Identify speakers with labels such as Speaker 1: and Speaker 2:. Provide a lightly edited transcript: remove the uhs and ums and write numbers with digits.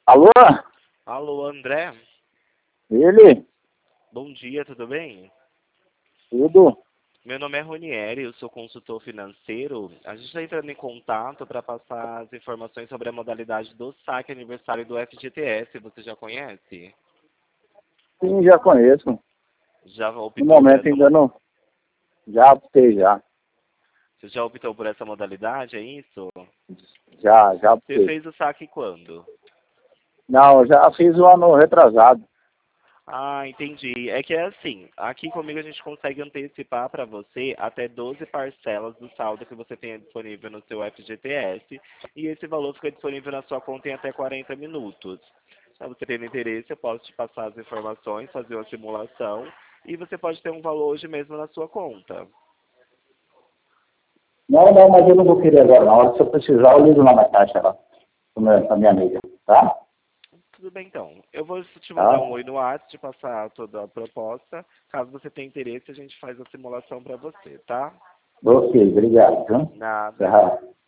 Speaker 1: Alô?
Speaker 2: Alô, André?
Speaker 1: Ele?
Speaker 2: Bom dia, tudo bem?
Speaker 1: Tudo?
Speaker 2: Meu nome é Ronieri, eu sou consultor financeiro. A gente está entrando em contato para passar as informações sobre a modalidade do saque aniversário do FGTS. Você já conhece?
Speaker 1: Sim, já conheço.
Speaker 2: Já
Speaker 1: No
Speaker 2: optou por
Speaker 1: momento
Speaker 2: essa,
Speaker 1: ainda não. Já optei, já.
Speaker 2: Você já optou por essa modalidade, é isso?
Speaker 1: Já
Speaker 2: Você
Speaker 1: optei.
Speaker 2: fez o saque quando?
Speaker 1: Não, eu já fiz o ano retrasado.
Speaker 2: Ah, entendi. É que é assim, aqui comigo a gente consegue antecipar para você até 12 parcelas do saldo que você tenha disponível no seu FGTS e esse valor fica disponível na sua conta em até 40 minutos. Se você tem interesse, eu posso te passar as informações, fazer uma simulação e você pode ter um valor hoje mesmo na sua conta.
Speaker 1: Não, mas eu não vou querer agora, não. Se eu precisar, eu ligo lá na caixa, lá. Com a minha amiga, tá?
Speaker 2: Tudo bem então. Eu vou te mandar um
Speaker 1: Tá?
Speaker 2: oi no WhatsApp, te passar toda a proposta. Caso você tenha interesse, a gente faz a simulação para você, tá?
Speaker 1: Ok, obrigado. Viu?
Speaker 2: Nada.
Speaker 1: Tá.